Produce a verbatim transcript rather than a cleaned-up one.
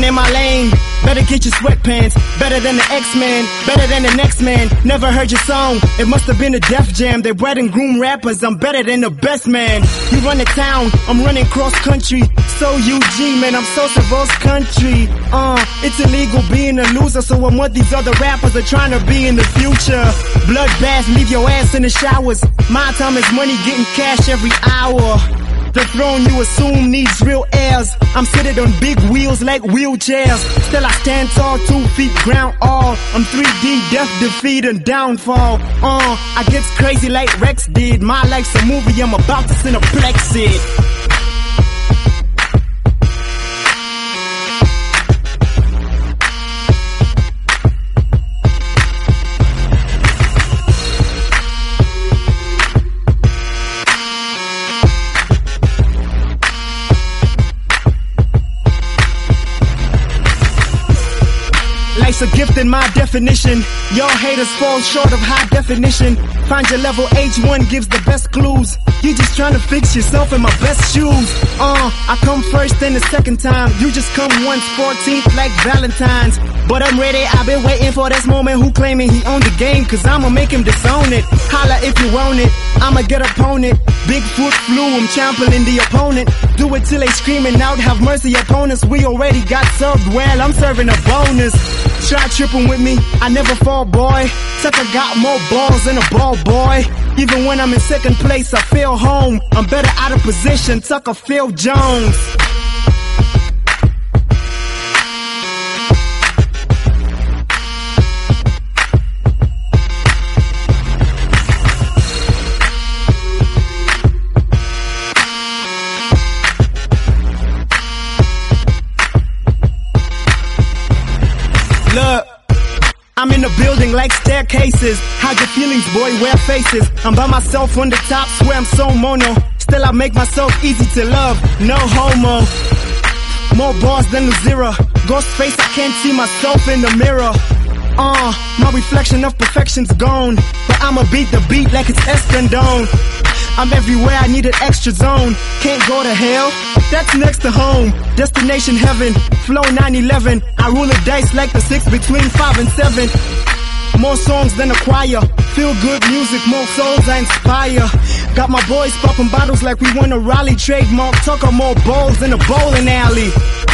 in my lane. Better get your sweatpants. Better than the X-Men. Better than the next man. Never heard your song. It must have been a Def Jam. They bred and groom rappers. I'm better than the best man. You run the town. I'm running cross country. So U G, man, I'm so Savos country. Uh, it's illegal being a loser, so I'm what these other rappers are trying to be in the future. Bloodbath, leave your ass in the showers. My time is money, getting cash every hour. The throne you assume needs real heirs. I'm sitting on big wheels like wheelchairs. Still I stand tall, two feet ground all. I'm three D, death, defeat, and downfall. Uh, I gets crazy like Rex did. My life's a movie, I'm about to cineplex it. Life's a gift in my definition. Y'all haters fall short of high definition. Find your level, H one gives the best clues. You just trying to fix yourself in my best shoes. Uh, I come first and the second time. You just come once, fourteenth like Valentine's. But I'm ready, I've been waiting for this moment. Who claiming he owned the game? Cause I'ma make him disown it. Holla if you want it, I'ma get opponent. Bigfoot flew, I'm trampling the opponent. Do it till they screaming out, have mercy opponents. We already got served well, I'm serving a bonus. Try tripping with me, I never fall, boy. Tucker got more balls than a ball, boy. Even when I'm in second place, I feel home. I'm better out of position, Tucker Phil Jones. Look, I'm in the building like staircases. Hide your feelings, boy, wear faces. I'm by myself on the top, swear I'm so mono. Still I make myself easy to love, no homo. More bars than Luzira. Ghost face, I can't see myself in the mirror. Uh, my reflection of perfection's gone. But I'ma beat the beat like it's Escandone. I'm everywhere, I need an extra zone. Can't go to hell, that's next to home. Destination heaven, flow nine eleven. I rule the dice like the six between five and seven. More songs than a choir. Feel good music, more souls I inspire. Got my boys popping bottles like we won a Raleigh trademark. Tucker more bowls in a bowling alley.